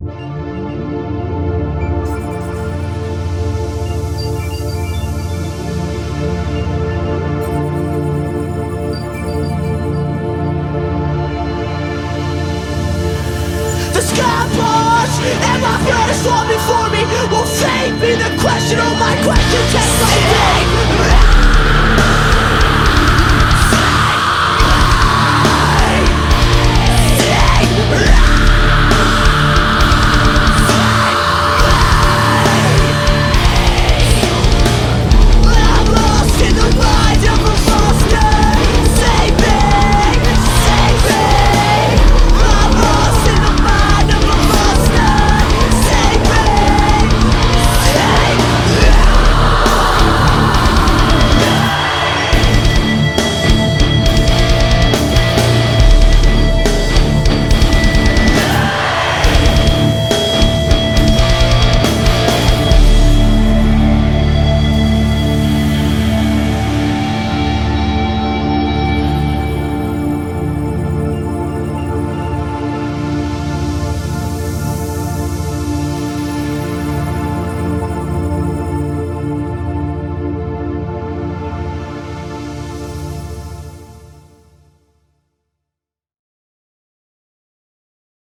The sky falls and my friend is falling for me. Will fate be the question? Oh, my question takes my name.